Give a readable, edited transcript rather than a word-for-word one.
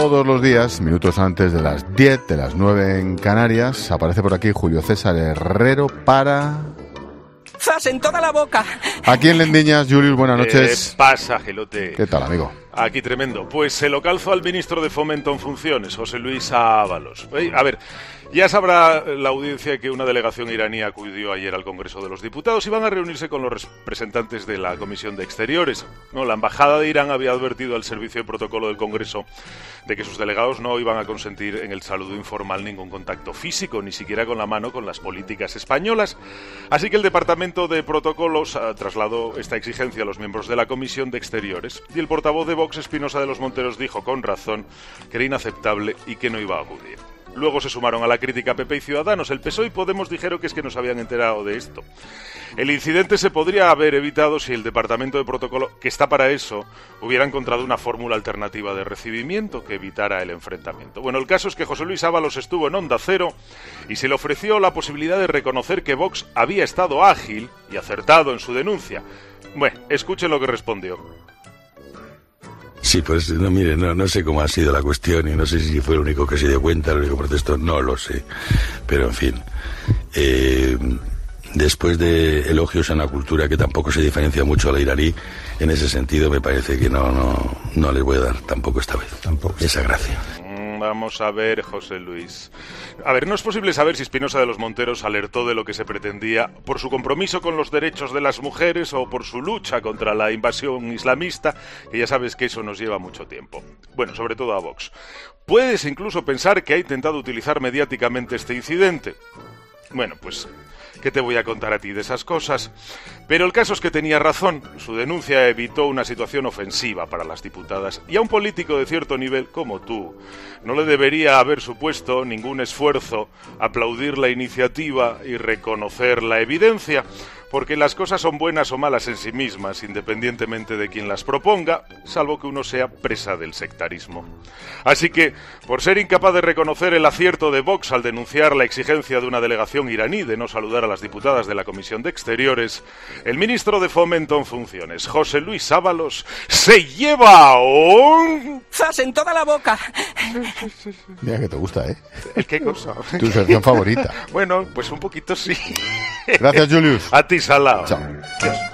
todos los días, minutos antes de las 10, de las 9 en Canarias, aparece por aquí Julio César Herrero para... ¡Zas en toda la boca! Aquí en Lendiñas, Julius, buenas noches. ¿Qué pasa, Gelote? ¿Qué tal, amigo? Aquí tremendo. Pues se lo calzo al ministro de Fomento en funciones, José Luis Ábalos. A ver, ya sabrá la audiencia que una delegación iraní acudió ayer al Congreso de los Diputados y van a reunirse con los representantes de la Comisión de Exteriores. No, la Embajada de Irán había advertido al Servicio de Protocolo del Congreso de que sus delegados no iban a consentir en el saludo informal ningún contacto físico, ni siquiera con la mano, con las políticas españolas. Así que el Departamento de Protocolos trasladó esta exigencia a los miembros de la Comisión de Exteriores y el portavoz de Vox, Espinosa de los Monteros, dijo con razón que era inaceptable y que no iba a acudir. Luego se sumaron a la crítica PP y Ciudadanos. El PSOE y Podemos dijeron que es que no se habían enterado de esto. El incidente se podría haber evitado si el Departamento de Protocolo, que está para eso, hubiera encontrado una fórmula alternativa de recibimiento que evitara el enfrentamiento. Bueno, el caso es que José Luis Ábalos estuvo en Onda Cero y se le ofreció la posibilidad de reconocer que Vox había estado ágil y acertado en su denuncia. Bueno, escuchen lo que respondió. Sí, pues no, mire, no sé cómo ha sido la cuestión y no sé si fue el único que se dio cuenta, el único protesto, no lo sé. Pero en fin, después de elogios a una cultura que tampoco se diferencia mucho a la iraní, en ese sentido me parece que no les voy a dar tampoco esta vez esa gracia. Vamos a ver, José Luis. A ver, no es posible saber si Espinosa de los Monteros alertó de lo que se pretendía por su compromiso con los derechos de las mujeres o por su lucha contra la invasión islamista, que ya sabes que eso nos lleva mucho tiempo. Bueno, sobre todo a Vox. Puedes incluso pensar que ha intentado utilizar mediáticamente este incidente. Bueno, pues... ¿qué te voy a contar a ti de esas cosas? Pero el caso es que tenía razón. Su denuncia evitó una situación ofensiva para las diputadas. Y a un político de cierto nivel como tú, no le debería haber supuesto ningún esfuerzo aplaudir la iniciativa y reconocer la evidencia, porque las cosas son buenas o malas en sí mismas, independientemente de quien las proponga, salvo que uno sea presa del sectarismo. Así que, por ser incapaz de reconocer el acierto de Vox al denunciar la exigencia de una delegación iraní de no saludar a las diputadas de la Comisión de Exteriores, el ministro de Fomento en funciones, José Luis Ábalos, se lleva un... ¡zas en toda la boca! Mira que te gusta, ¿eh? ¿Qué cosa? Tu sección favorita. Bueno, pues un poquito sí. Gracias, Julius. A ti, Salao. Chao. Dios.